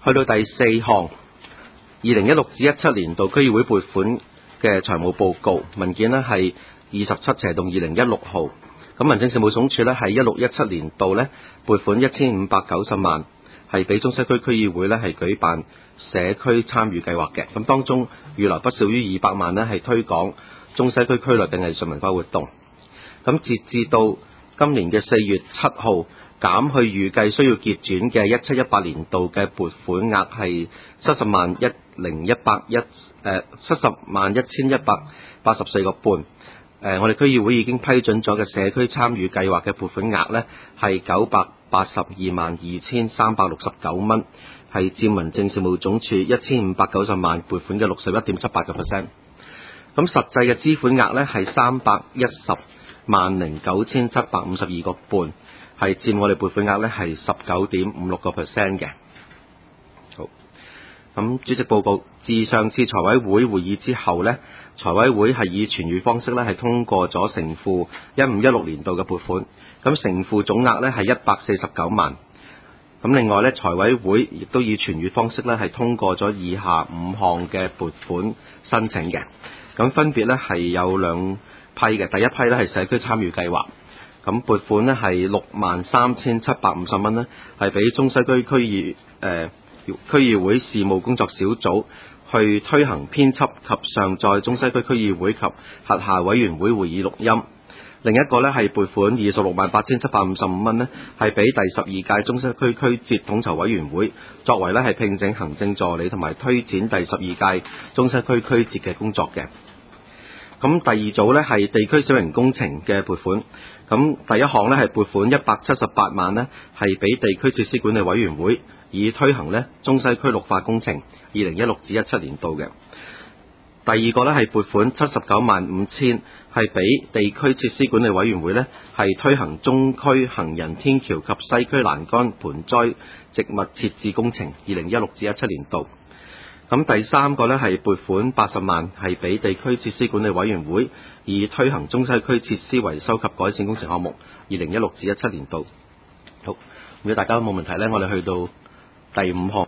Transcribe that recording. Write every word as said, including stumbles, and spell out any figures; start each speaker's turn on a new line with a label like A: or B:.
A: 去到第四項，二零一六至一七年度區議會撥款嘅財務報告文件呢係二十七斜洞二零一六號。咁民政事務總署呢係一六一七年度呢撥款一千五百九十萬，係俾中西區區議會呢係舉辦社區參與計劃嘅。咁當中預留不少於二百萬呢係推廣中西區區內嘅藝術文化活動。咁截至到今年嘅四月七號，減去預計需要結轉嘅一七一八年度嘅撥款額係七十萬一零一百一誒七十萬一千一百八十四個半。誒，我哋區議會已經批准咗嘅社區參與計劃嘅撥款額呢係九百八十二萬二千三百六十九蚊，係佔民政事務總署一千五百九十萬撥款嘅六十一點七八個 percent。咁實際嘅支款額呢係三百一十萬零九千七百五十二個半，係佔我哋撥款額呢係十九點五六個 percent 嘅。好，咁主席報告，自上次財委會會議之後呢，財委會係以傳閱方式呢係通過咗承付一五一六年度嘅撥款，咁承付總額呢係一百四十九萬。咁另外呢，財委會亦都以傳閱方式呢係通過咗以下五項嘅撥款申請嘅。咁分別呢係有兩批嘅，第一批呢係社區參與計劃，咁撥款呢係六萬三千七百五十蚊呢，係俾中西區區議誒區議會事務工作小組去推行編輯及上載中西區區議會及轄下委員會會議錄音。另一個呢係撥款二十六萬八千七百五十五蚊呢，係俾第十二屆中西區區節統籌委員會，作為呢係聘請行政助理同埋推展第十二屆中西區區節嘅工作嘅。咁第二組呢係地區小型工程嘅撥款，咁第一項呢係撥款一百七十八萬呢，係俾地區設施管理委員會，以推行呢中西區綠化工程二零一六至一七年度嘅。第二個呢係撥款七十九萬五千，係俾地區設施管理委員會呢係推行中區行人天橋及西區欄杆盆栽植物設置工程二零一六至一七年度。咁第三個呢係撥款八十萬，係俾地區設施管理委員會，以推行中西區設施維修及改善工程項目二零一六至一七年度。好，如果大家冇問題呢，我哋去到第五項。